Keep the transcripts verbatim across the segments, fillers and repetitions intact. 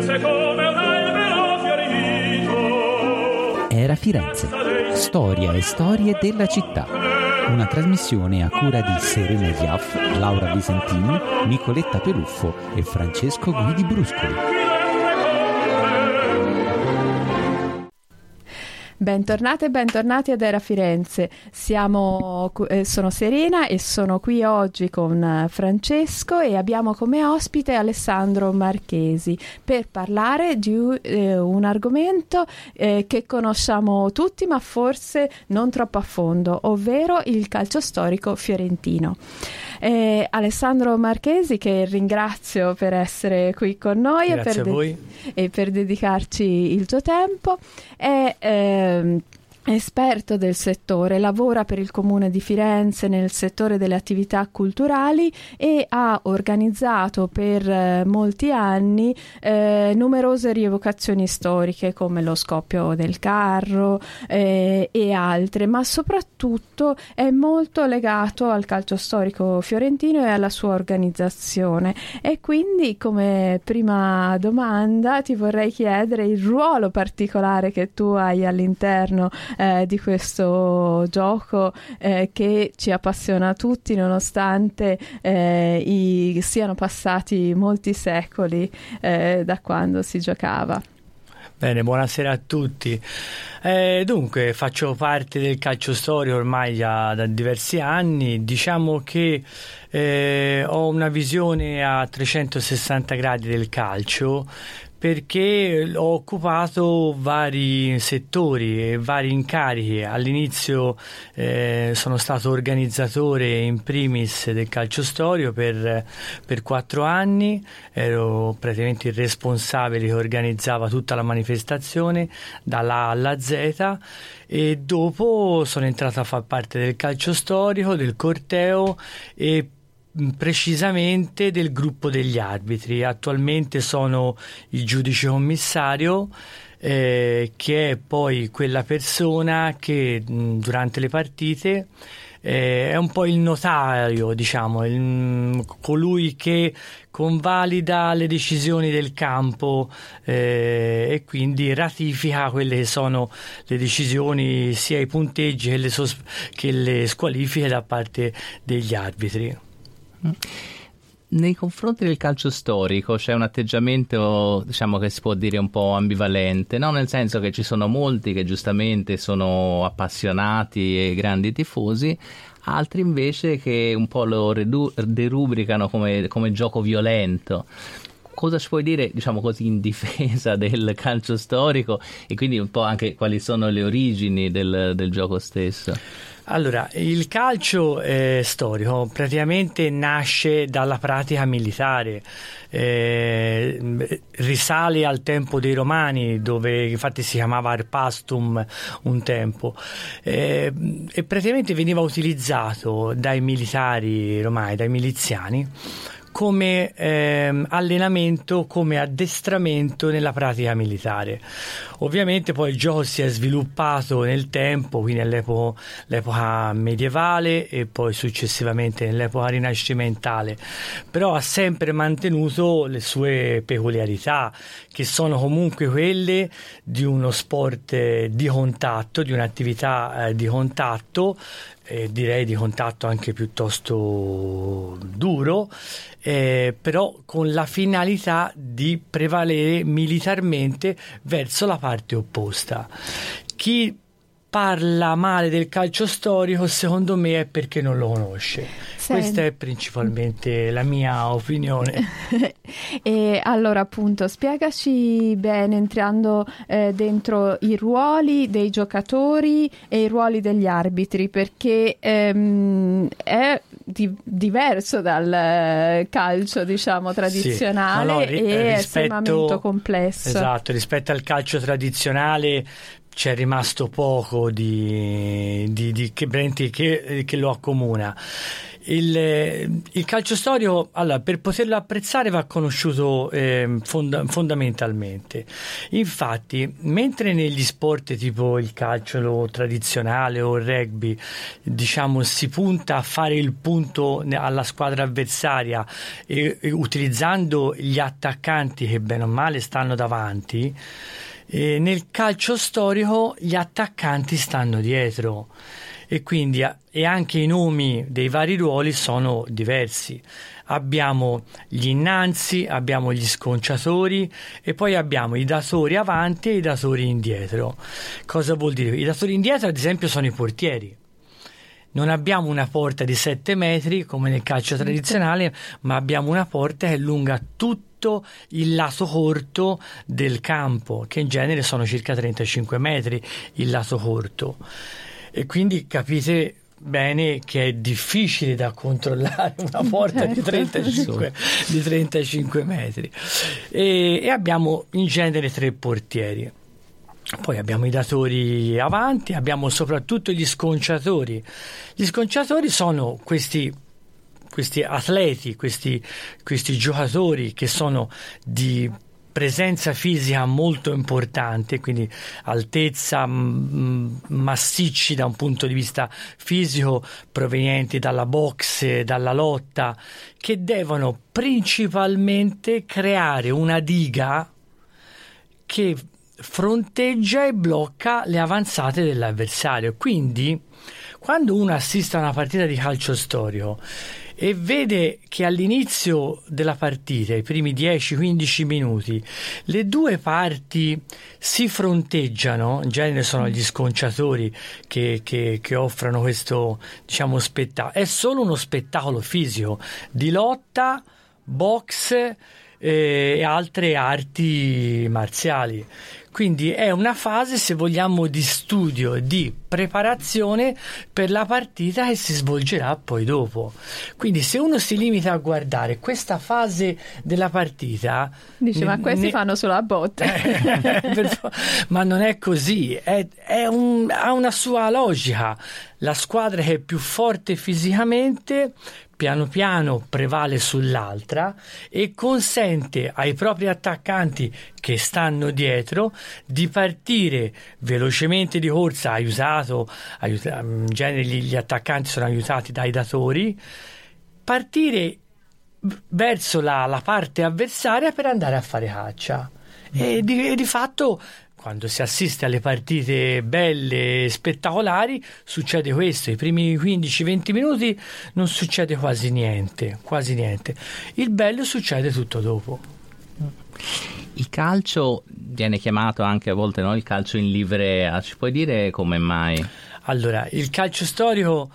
Era Firenze, storia e storie della città. Una trasmissione a cura di Serena Giaff, Laura Visentini, Nicoletta Peluffo e Francesco Guidi Bruscoli. Bentornate e bentornati ad Era Firenze. Siamo, eh, sono Serena e sono qui oggi con Francesco e abbiamo come ospite Alessandro Marchesi per parlare di eh, un argomento eh, che conosciamo tutti ma forse non troppo a fondo, ovvero il calcio storico fiorentino. Eh, Alessandro Marchesi, che ringrazio per essere qui con noi e per, a voi. De- e per dedicarci il tuo tempo, è eh, esperto del settore, lavora per il Comune di Firenze nel settore delle attività culturali e ha organizzato per eh, molti anni eh, numerose rievocazioni storiche come lo scoppio del carro eh, e altre, ma soprattutto è molto legato al calcio storico fiorentino e alla sua organizzazione. E quindi, come prima domanda, ti vorrei chiedere il ruolo particolare che tu hai all'interno Eh, di questo gioco eh, che ci appassiona tutti nonostante eh, i, siano passati molti secoli eh, da quando si giocava. Bene, buonasera a tutti. Eh, dunque, faccio parte del calcio storico ormai da, da diversi anni. Diciamo che eh, ho una visione a trecentosessanta gradi del calcio, perché ho occupato vari settori e vari incarichi. All'inizio eh, sono stato organizzatore in primis del calcio storico per, per quattro anni, ero praticamente il responsabile che organizzava tutta la manifestazione dalla A alla Z, e dopo sono entrato a far parte del calcio storico, del corteo e precisamente del gruppo degli arbitri. Attualmente sono il giudice commissario, eh, che è poi quella persona che mh, durante le partite eh, è un po' il notaio, diciamo, il, mh, colui che convalida le decisioni del campo eh, e quindi ratifica quelle che sono le decisioni, sia i punteggi che le, sos- che le squalifiche da parte degli arbitri. Nei confronti del calcio storico c'è un atteggiamento, diciamo, che si può dire un po' ambivalente, no? Nel senso che ci sono molti che giustamente sono appassionati e grandi tifosi, altri invece che un po' lo redu- derubricano come, come gioco violento. Cosa ci puoi dire, diciamo così, in difesa del calcio storico e quindi un po' anche quali sono le origini del, del gioco stesso? Allora, il calcio eh, storico praticamente nasce dalla pratica militare, eh, risale al tempo dei Romani, dove infatti si chiamava Arpastum un tempo, eh, e praticamente veniva utilizzato dai militari romani, dai miliziani, come eh, allenamento, come addestramento nella pratica militare. Ovviamente poi il gioco si è sviluppato nel tempo, quindi all'epoca l'epoca medievale e poi successivamente nell'epoca rinascimentale, però ha sempre mantenuto le sue peculiarità, che sono comunque quelle di uno sport eh, di contatto, di un'attività eh, di contatto, eh, direi di contatto anche piuttosto duro, eh, però con la finalità di prevalere militarmente verso la parte opposta. Chi parla male del calcio storico, secondo me, è perché non lo conosce. Senti. Questa è principalmente la mia opinione. E allora, appunto, spiegaci bene, entrando eh, dentro i ruoli dei giocatori e i ruoli degli arbitri, perché ehm, è di- diverso dal calcio, diciamo, tradizionale. Sì. No, no, ri- e è rispetto, estremamente complesso. Esatto, rispetto al calcio tradizionale c'è rimasto poco di, di, di che, che, che lo accomuna. Il, il calcio storico, allora, per poterlo apprezzare va conosciuto eh, fonda- fondamentalmente. Infatti, mentre negli sport tipo il calcio lo tradizionale o il rugby, diciamo, si punta a fare il punto alla squadra avversaria e, e utilizzando gli attaccanti che bene o male stanno davanti, eh, nel calcio storico gli attaccanti stanno dietro. E quindi e anche i nomi dei vari ruoli sono diversi. Abbiamo gli innanzi, abbiamo gli sconciatori e poi abbiamo i datori avanti e i datori indietro. Cosa vuol dire? I datori indietro, ad esempio, sono i portieri. Non abbiamo una porta di sette metri come nel calcio tradizionale, ma abbiamo una porta che è lunga tutto il lato corto del campo, che in genere sono circa trentacinque metri il lato corto. E quindi capite bene che è difficile da controllare una porta di trentacinque, di trentacinque metri. E, e abbiamo in genere tre portieri. Poi abbiamo i datori avanti, abbiamo soprattutto gli sconciatori. Gli sconciatori sono questi, questi atleti, questi, questi giocatori che sono di presenza fisica molto importante, quindi altezza, m- massicci da un punto di vista fisico, provenienti dalla boxe, dalla lotta, che devono principalmente creare una diga che fronteggia e blocca le avanzate dell'avversario. Quindi quando uno assiste a una partita di calcio storico e vede che all'inizio della partita, i primi dieci quindici minuti, le due parti si fronteggiano, in genere sono gli sconciatori che, che, che offrono questo, diciamo, spettacolo. È solo uno spettacolo fisico di lotta, box e altre arti marziali. Quindi è una fase, se vogliamo, di studio, di preparazione per la partita che si svolgerà poi dopo. Quindi se uno si limita a guardare questa fase della partita, dice ne, ma questi ne... fanno solo a botte. Ma non è così, è, è un, ha una sua logica. La squadra che è più forte fisicamente piano piano prevale sull'altra e consente ai propri attaccanti che stanno dietro di partire velocemente di corsa, aiutato, aiuta, in genere gli, gli attaccanti sono aiutati dai datori, partire verso la, la parte avversaria per andare a fare caccia. E di, e di fatto quando si assiste alle partite belle e spettacolari succede questo: i primi quindici venti minuti non succede quasi niente, quasi niente. Il bello succede tutto dopo. Il calcio viene chiamato anche a volte, no? Il calcio in livrea, ci puoi dire come mai? Allora, il calcio storico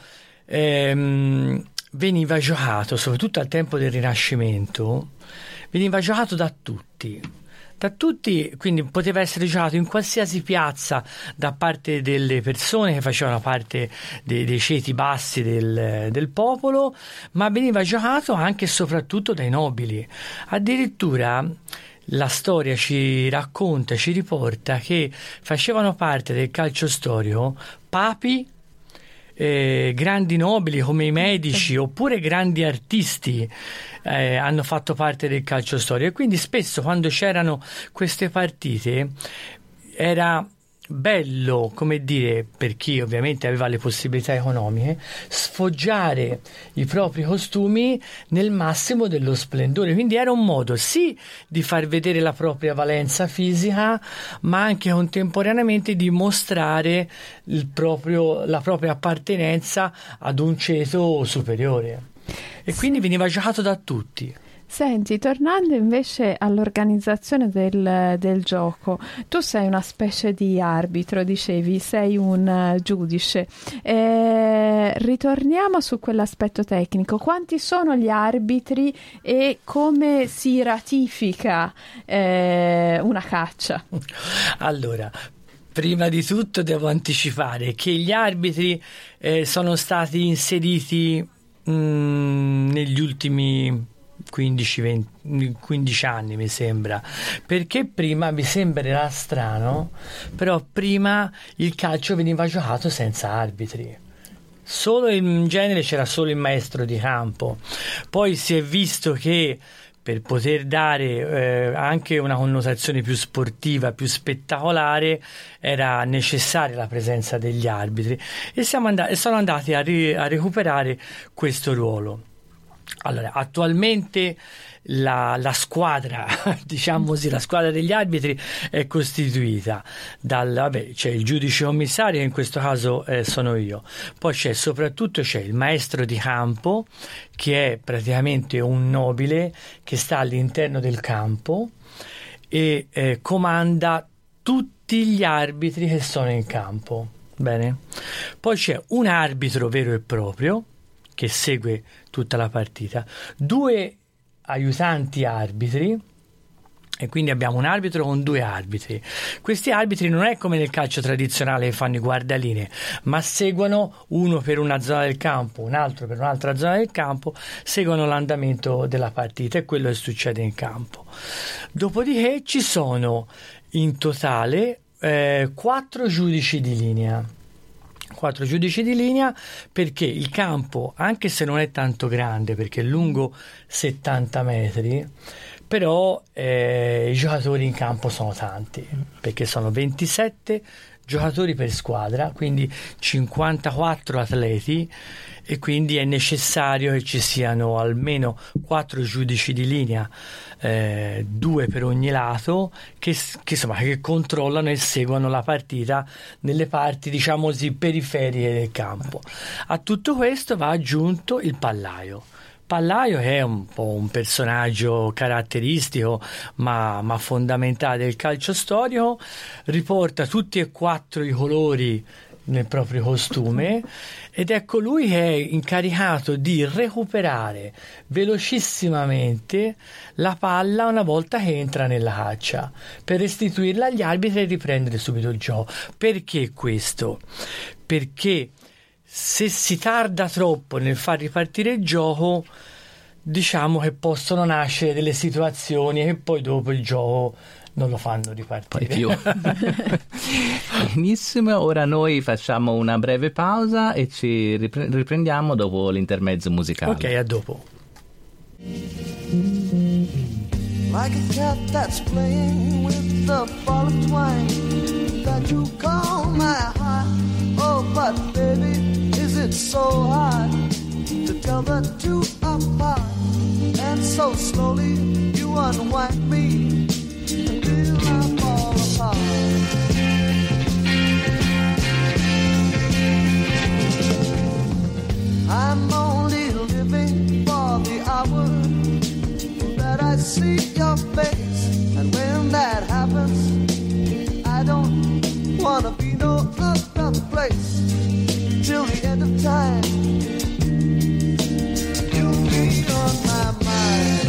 ehm, veniva giocato, soprattutto al tempo del Rinascimento, veniva giocato da tutti. Da tutti, quindi poteva essere giocato in qualsiasi piazza da parte delle persone che facevano parte dei, dei ceti bassi del, del popolo, ma veniva giocato anche e soprattutto dai nobili. Addirittura la storia ci racconta, ci riporta che facevano parte del calcio storico papi, eh, grandi nobili come i medici oppure grandi artisti. Eh, hanno fatto parte del calcio storico e quindi spesso quando c'erano queste partite era bello, come dire, per chi ovviamente aveva le possibilità economiche, sfoggiare i propri costumi nel massimo dello splendore. Quindi era un modo sì di far vedere la propria valenza fisica, ma anche contemporaneamente di mostrare il proprio, la propria appartenenza ad un ceto superiore. E quindi veniva giocato da tutti. Senti, tornando invece all'organizzazione del, del gioco, tu sei una specie di arbitro, dicevi, sei un uh, giudice. Eh, ritorniamo su quell'aspetto tecnico. Quanti sono gli arbitri e come si ratifica eh, una caccia? Allora, prima di tutto devo anticipare che gli arbitri eh, sono stati inseriti mh, negli ultimi quindici venti, quindici anni mi sembra, perché prima mi sembrerà strano, però prima il calcio veniva giocato senza arbitri, solo in genere c'era solo il maestro di campo. Poi si è visto che per poter dare eh, anche una connotazione più sportiva, più spettacolare, era necessaria la presenza degli arbitri, e siamo andati, sono andati a, ri, a recuperare questo ruolo. Allora, attualmente la, la squadra, diciamo così, la squadra degli arbitri è costituita dal, vabbè, c'è il giudice commissario, che in questo caso eh, sono io, poi c'è soprattutto c'è il maestro di campo, che è praticamente un nobile che sta all'interno del campo e eh, comanda tutti gli arbitri che sono in campo. Bene? Poi c'è un arbitro vero e proprio che segue tutta la partita, due aiutanti arbitri, e quindi abbiamo un arbitro con due arbitri. Questi arbitri non è come nel calcio tradizionale che fanno i guardalinee, ma seguono uno per una zona del campo, un altro per un'altra zona del campo, seguono l'andamento della partita e quello che succede in campo. Dopodiché ci sono in totale eh, quattro giudici di linea. Quattro giudici di linea, perché il campo, anche se non è tanto grande, perché è lungo settanta metri, però eh, i giocatori in campo sono tanti, perché sono ventisette giocatori per squadra, quindi cinquantaquattro atleti, e quindi è necessario che ci siano almeno quattro giudici di linea, eh, due per ogni lato, che, che, insomma, che controllano e seguono la partita nelle parti, diciamo così, periferiche del campo. A tutto questo va aggiunto il pallaio. Pallaio che è un po' un personaggio caratteristico ma, ma fondamentale del calcio storico, riporta tutti e quattro i colori nel proprio costume, ed è colui che è incaricato di recuperare velocissimamente la palla una volta che entra nella caccia, per restituirla agli arbitri e riprendere subito il gioco. Perché questo? Perché se si tarda troppo nel far ripartire il gioco, diciamo che possono nascere delle situazioni che poi dopo il gioco non lo fanno ripartire. Poi più. Benissimo, ora noi facciamo una breve pausa e ci ripre- riprendiamo dopo l'intermezzo musicale. Ok, a dopo. Like a cat that's playing with the ball of twine that you call my heart. Oh, but baby, is it so hard to tell the two apart? And so slowly you unwind me until I fall apart. I'm only living for the hour that I see your face, and when that happens, I don't wanna be no other place till the end of time. You'll be on my mind.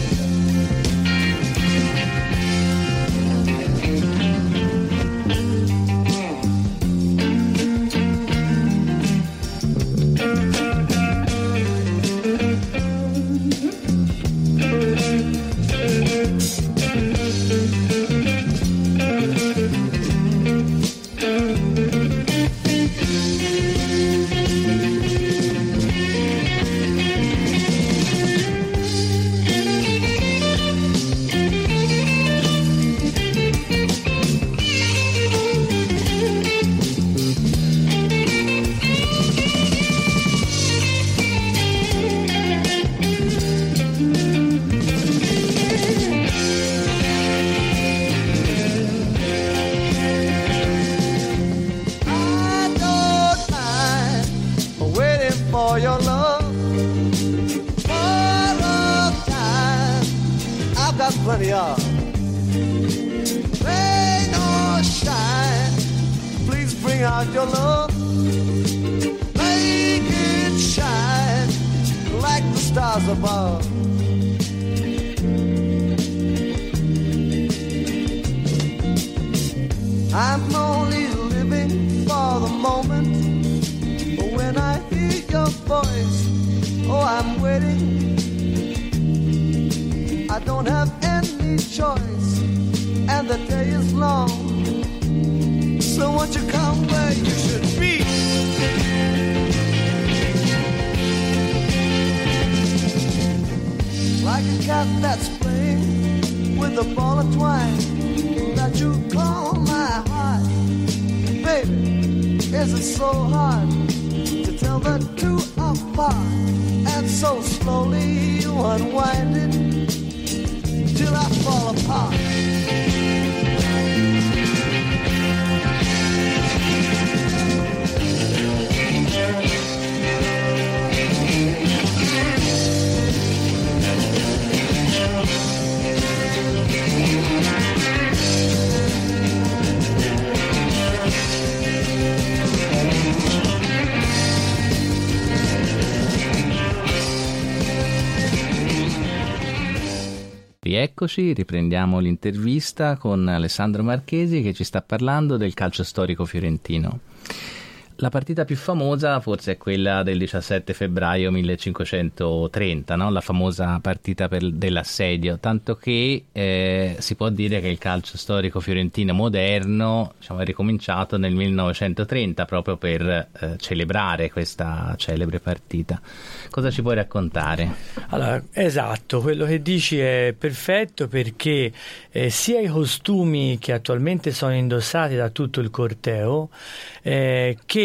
Plenty of rain or shine, please bring out your love, make it shine like the stars above. I'm only living for the moment, but when I hear your voice, oh, I'm waiting. I don't have any choice, and the day is long, so won't you come where you should be? like a cat that's playing with a ball of twine that you call my heart. Baby, is it so hard to tell the two apart? And so slowly you unwind it till I fall apart. Rieccoci, riprendiamo l'intervista con Alessandro Marchesi che ci sta parlando del calcio storico fiorentino. La partita più famosa forse è quella del diciassette febbraio millecinquecentotrenta, no? La famosa partita per, dell'assedio, tanto che eh, si può dire che il calcio storico fiorentino moderno, diciamo, è ricominciato nel millenovecentotrenta proprio per eh, celebrare questa celebre partita. Cosa ci puoi raccontare? Allora, esatto, quello che dici è perfetto, perché eh, sia i costumi che attualmente sono indossati da tutto il corteo eh, che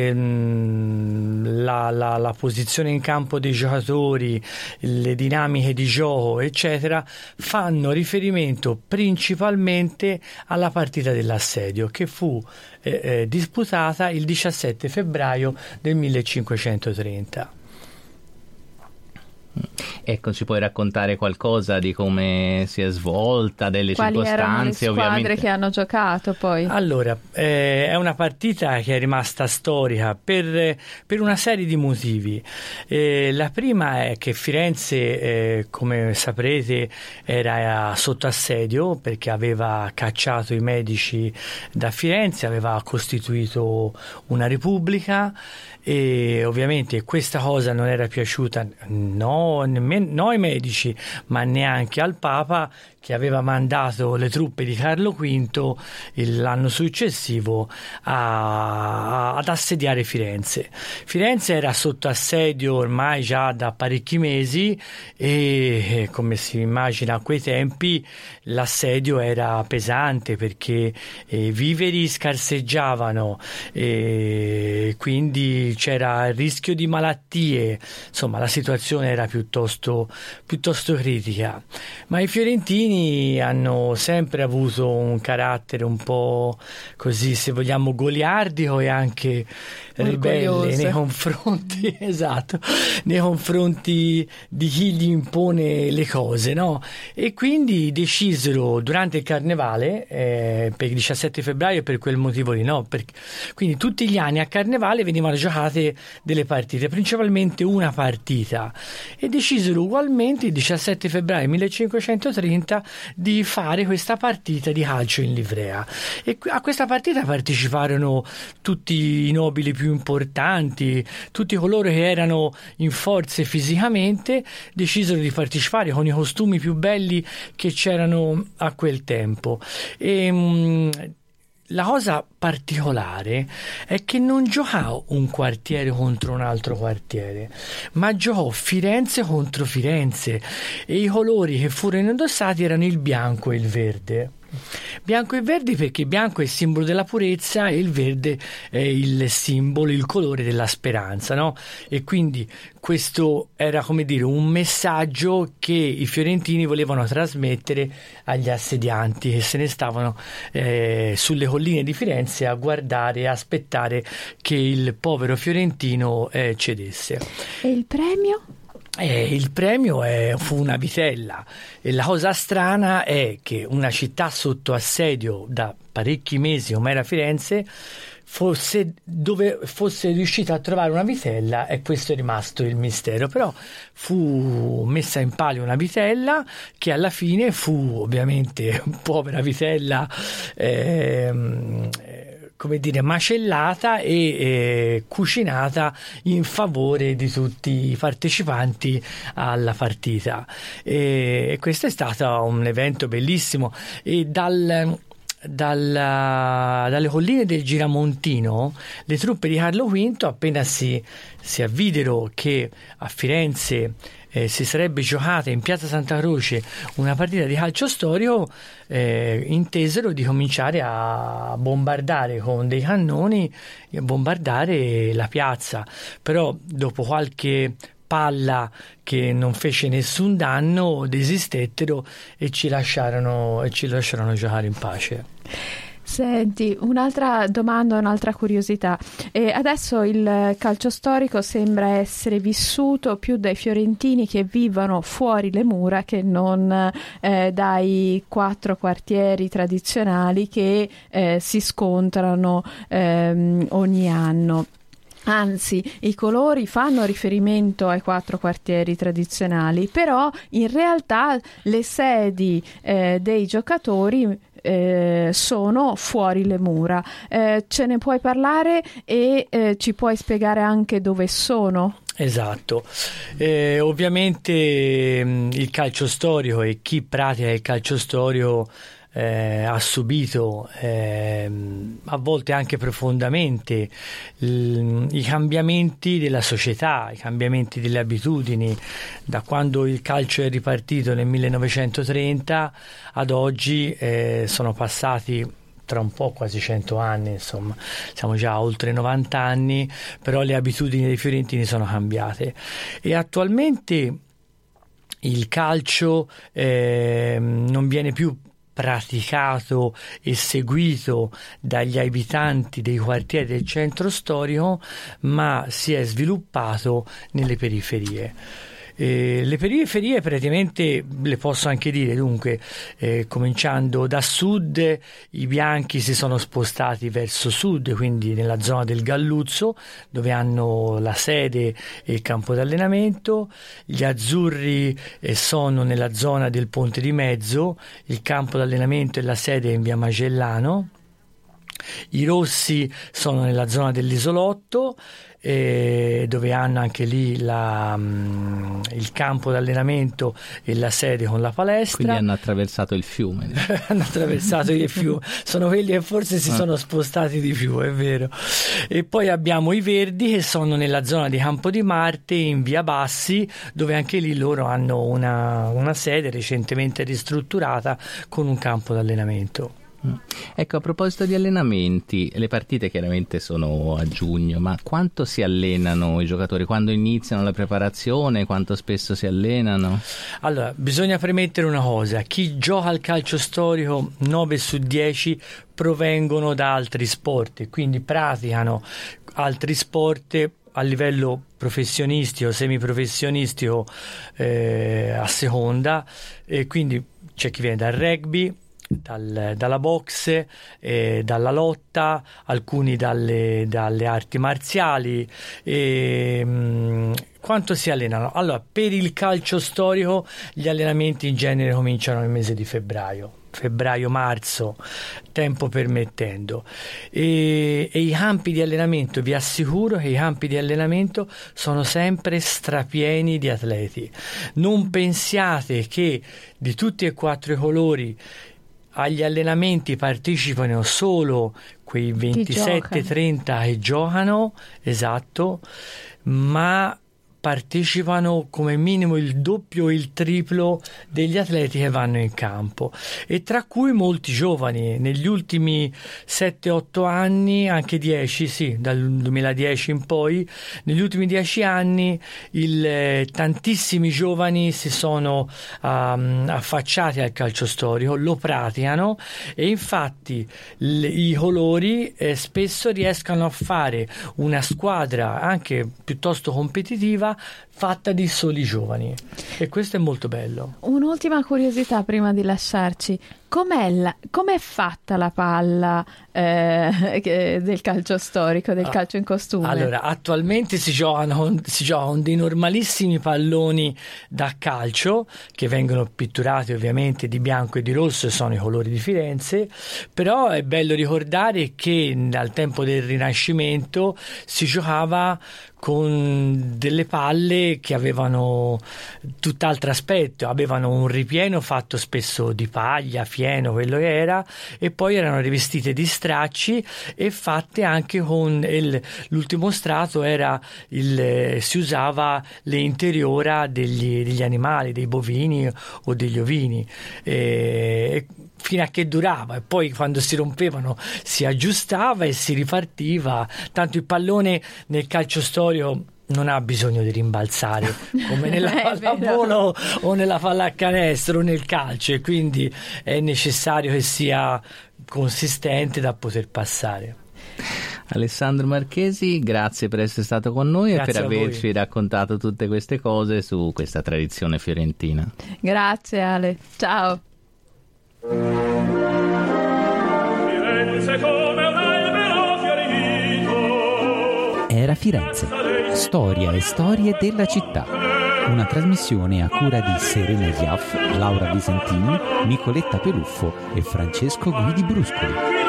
ehm, la, la, la posizione in campo dei giocatori, le dinamiche di gioco eccetera fanno riferimento principalmente alla partita dell'assedio, che fu eh, eh, disputata il diciassette febbraio del millecinquecentotrenta. Ecco, ci puoi raccontare qualcosa di come si è svolta, delle Quali circostanze? erano le squadre ovviamente che hanno giocato poi? Allora, eh, è una partita che è rimasta storica per, per una serie di motivi. Eh, la prima è che Firenze, eh, come saprete, era sotto assedio perché aveva cacciato i medici da Firenze, aveva costituito una repubblica, e ovviamente questa cosa non era piaciuta no, nemmeno, no ai medici, ma neanche al Papa, che aveva mandato le truppe di Carlo V l'anno successivo a, ad assediare Firenze. Firenze era sotto assedio ormai già da parecchi mesi e, come si immagina a quei tempi, l'assedio era pesante perché eh, viveri scarseggiavano e quindi c'era il rischio di malattie, insomma la situazione era piuttosto, piuttosto critica. Ma i fiorentini hanno sempre avuto un carattere un po' così, se vogliamo, goliardico e anche ribelle nei confronti esatto, nei confronti di chi gli impone le cose, no? E quindi decisero durante il carnevale eh, per il diciassette febbraio, per quel motivo lì, no? Perché, quindi tutti gli anni a carnevale venivano giocate delle partite, principalmente una partita, e decisero ugualmente il diciassette febbraio millecinquecentotrenta di fare questa partita di calcio in livrea, e a questa partita parteciparono tutti i nobili più importanti, tutti coloro che erano in forze fisicamente decisero di partecipare con i costumi più belli che c'erano a quel tempo. E mh, la cosa particolare è che non giocò un quartiere contro un altro quartiere, ma giocò Firenze contro Firenze, e i colori che furono indossati erano il bianco e il verde. Bianco e verde perché bianco è il simbolo della purezza e il verde è il simbolo, il colore della speranza, no? E quindi questo era, come dire, un messaggio che i fiorentini volevano trasmettere agli assedianti che se ne stavano eh, sulle colline di Firenze a guardare e aspettare che il povero fiorentino eh, cedesse. E il premio? Eh, il premio è, fu una vitella, e la cosa strana è che una città sotto assedio da parecchi mesi come era Firenze fosse, dove fosse riuscita a trovare una vitella, e questo è rimasto il mistero. Però fu messa in palio una vitella che alla fine fu ovviamente povera vitella ehm, come dire, macellata e eh, cucinata in favore di tutti i partecipanti alla partita, e, e questo è stato un evento bellissimo. E dal Dalla, dalle colline del Giramontino le truppe di Carlo V, appena si, si avvidero che a Firenze eh, si sarebbe giocata in Piazza Santa Croce una partita di calcio storico, eh, intesero di cominciare a bombardare con dei cannoni, a bombardare la piazza. Però dopo qualche palla che non fece nessun danno desistettero e ci lasciarono, e ci lasciarono giocare in pace. Senti, un'altra domanda, un'altra curiosità. Eh, adesso il calcio storico sembra essere vissuto più dai fiorentini che vivono fuori le mura che non eh, dai quattro quartieri tradizionali che eh, si scontrano ehm, ogni anno. Anzi, i colori fanno riferimento ai quattro quartieri tradizionali, però in realtà le sedi eh, dei giocatori eh, sono fuori le mura. Eh, ce ne puoi parlare e eh, ci puoi spiegare anche dove sono? Esatto, eh, ovviamente mh, il calcio storico e chi pratica il calcio storico Eh, ha subito eh, a volte anche profondamente l- i cambiamenti della società, i cambiamenti delle abitudini. Da quando il calcio è ripartito nel millenovecentotrenta ad oggi eh, sono passati tra un po' quasi cento anni, insomma siamo già a oltre novanta anni, però le abitudini dei fiorentini sono cambiate e attualmente il calcio eh, non viene più praticato e seguito dagli abitanti dei quartieri del centro storico, ma si è sviluppato nelle periferie. Eh, le periferie praticamente le posso anche dire, dunque eh, cominciando da sud, i bianchi si sono spostati verso sud, quindi nella zona del Galluzzo dove hanno la sede e il campo d'allenamento, gli azzurri eh, sono nella zona del Ponte di Mezzo, il campo d'allenamento e la sede è in via Magellano, i rossi sono nella zona dell'Isolotto, eh, dove hanno anche lì la, um, il campo d'allenamento e la sede con la palestra. Quindi hanno attraversato il fiume. hanno attraversato il fiume, sono quelli che forse si sono spostati di più, è vero. E poi abbiamo i verdi che sono nella zona di Campo di Marte in via Bassi, dove anche lì loro hanno una, una sede recentemente ristrutturata con un campo d'allenamento. Ecco, a proposito di allenamenti, le partite chiaramente sono a giugno, ma quanto si allenano i giocatori? Quando iniziano la preparazione? Quanto spesso si allenano? Allora, bisogna premettere una cosa: chi gioca al calcio storico nove su dieci provengono da altri sport, quindi praticano altri sport a livello professionistico, semiprofessionistico eh, a seconda, e quindi c'è chi viene dal rugby, Dal, dalla boxe, eh, dalla lotta, alcuni dalle, dalle arti marziali. E, mh, quanto si allenano? Allora, per il calcio storico gli allenamenti in genere cominciano nel mese di febbraio. febbraio-marzo, tempo permettendo, e, e i campi di allenamento, vi assicuro che i campi di allenamento sono sempre strapieni di atleti. Non pensiate che di tutti e quattro i colori agli allenamenti partecipano solo quei ventisette trenta che giocano, esatto, ma partecipano come minimo il doppio o il triplo degli atleti che vanno in campo, e tra cui molti giovani. Negli ultimi sette otto anni, anche dieci, sì, dal duemiladieci in poi, negli ultimi dieci anni il, eh, tantissimi giovani si sono um, affacciati al calcio storico, lo praticano, e infatti l- i colori eh, spesso riescono a fare una squadra anche piuttosto competitiva fatta di soli giovani, e questo è molto bello. Un'ultima curiosità prima di lasciarci: com'è, la, com'è fatta la palla eh, del calcio storico, del calcio in costume? Allora, attualmente si giocano, si giocano dei normalissimi palloni da calcio che vengono pitturati ovviamente di bianco e di rosso, e sono i colori di Firenze, però è bello ricordare che al tempo del Rinascimento si giocava con delle palle che avevano tutt'altro aspetto, avevano un ripieno fatto spesso di paglia, fieno pieno quello che era, e poi erano rivestite di stracci e fatte anche con il, l'ultimo strato era il, si usava le interiora degli, degli animali, dei bovini o degli ovini, e, fino a che durava, e poi quando si rompevano si aggiustava e si ripartiva. Tanto il pallone nel calcio storico non ha bisogno di rimbalzare come nella pallavolo o nella pallacanestro o nel calcio, e quindi è necessario che sia consistente da poter passare. Alessandro Marchesi, grazie per essere stato con noi Grazie e per averci voi. raccontato tutte queste cose su questa tradizione fiorentina. Grazie Ale, ciao. Firenze come un albero fiorito. Era Firenze, storia e storie della città. Una trasmissione a cura di Serena Giaff, Laura Visentin, Nicoletta Peluffo e Francesco Guidi Bruscoli.